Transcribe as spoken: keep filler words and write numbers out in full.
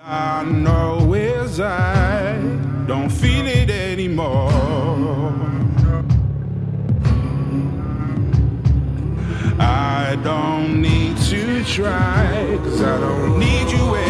I know is I don't feel it anymore. I don't need to try, 'cause I don't need you anymore.